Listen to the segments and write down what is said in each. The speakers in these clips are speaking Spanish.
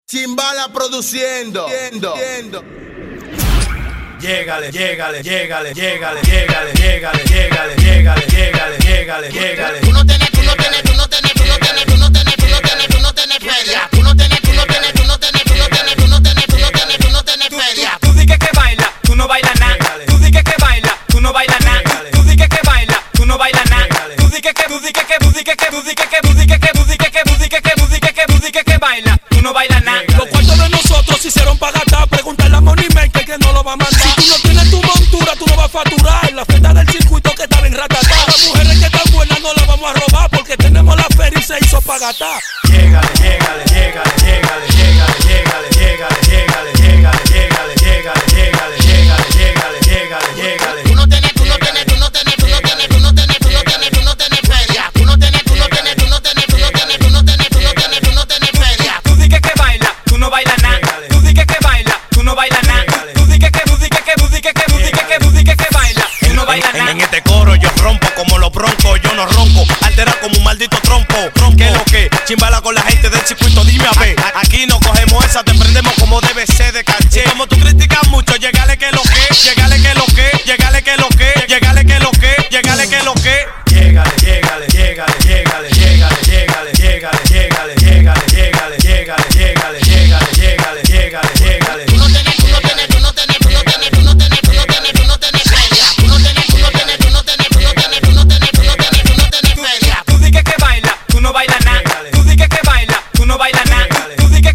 Chimbala produciendo. Llégale, llégale, llégale, llégale, llégale, llégale, llégale, llégale, llégale, llégale, llégale. Tú no tienes feria. Tú no tienes feria. Tú no tienes feria. Tú dices que baila, tú no bailas nada. Tú dices que baila, tú no bailas nada. Tú dices que baila, tú no bailas nada. Tú dices que baila, tú no bailas nada. Los cuartos de nosotros se hicieron para gastar. Pregúntale a Money Maker que no lo va a mandar. Si tú no tienes tu montura, tú no vas a facturar. La fiesta del circuito que está bien ratatá. Las mujeres que están buenas no las vamos a robar, porque tenemos la feria y se hizo para gastar. Llégale, llégale, llégale, llégale, llégale, llégale, llégale, llégale, llégale, llégale, llégale, llégale, llégale, llégale, llégale, llégale. Tú no tienes feria. Tú no tienes feria. Tú dices que baila, tú no bailas nada. Tú dices que baila, tú no bailas nada. Tú dices que baila, tú no bailas nada. En este coro yo rompo como los broncos, yo no ronco, altera como un maldito trompo. ¿Qué es lo que? Chimbala con la gente del circuito, dime a ver. Aquí no cogemos esa, te prendemos como debe ser de caché. Y como tú criticas mucho, llegale que lo que, llegale que lo que, llegale que lo que, llegale que lo que, llegale que lo que. Llégale, llégale, llégale, llégale, llégale, llégale, llégale, llégale, llégale, llégale, llégale, llégale, llégale, llégale, llégale, llégale. Tú no tienes feria. Tú no tienes feria. Tú dices que baila, tú no bailas nada. Tú dices que baila, tú no bailas nada. Tú dices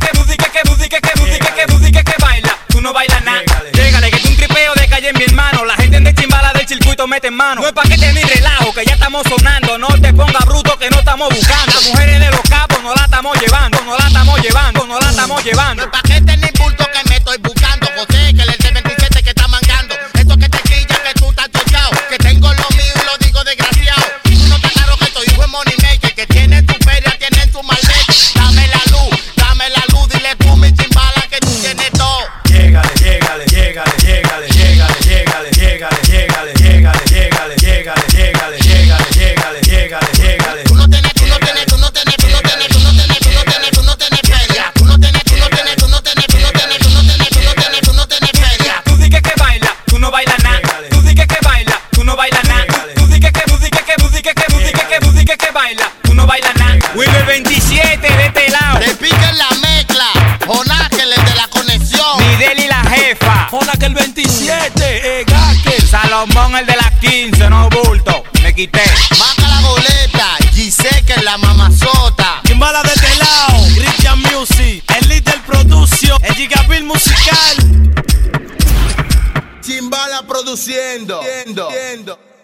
que baila, tú no bailas nada. Llégale que es un tripeo de calle, mi hermano. La gente de Chimbala del circuito mete en mano. No es pa' que te ni relajo, que ya estamos sonando. No te pongas bruto que no estamos buscando. Las mujeres de los cabos no la estamos llevando, no la estamos llevando, no la estamos llevando. No es paquete ni bulto que me estoy buscando. José, que el T27 que está mangando. Esto que te quilla, que tú estás chochado. Que tengo lo mío y lo digo desgraciado. Tú no estás claro que tu hijo es Money Maker. Que tiene tu feria, tiene tu malvete. Dame la luz, dile tú mi Chimbala que tú tienes todo. Llégale, llégale, llégale, llégale, llégale, llégale, llégale, llégale, llégale, llégale, llégale, llégale, llégale, llégale, llégale, llégale. Tú no tienes feria. Tú no tienes feria. Tú dices que baila, tú no bailas nada. Tú dices que baila, tú no bailas nada. Tú dices que baila, tú no bailas nada. Wilber 27 de este lado. Repiquen la mezcla. Jonáquel, el de la conexión. Miguel y la jefa. Hola que el 27, Gakel. Salomón el de las 15, no bulto. Me quité. Maca la boleta. Giseque la mamazota. Chimbala de este lado, Christian Music, el lead del producio, el Gigabill musical. Chimbala produciendo.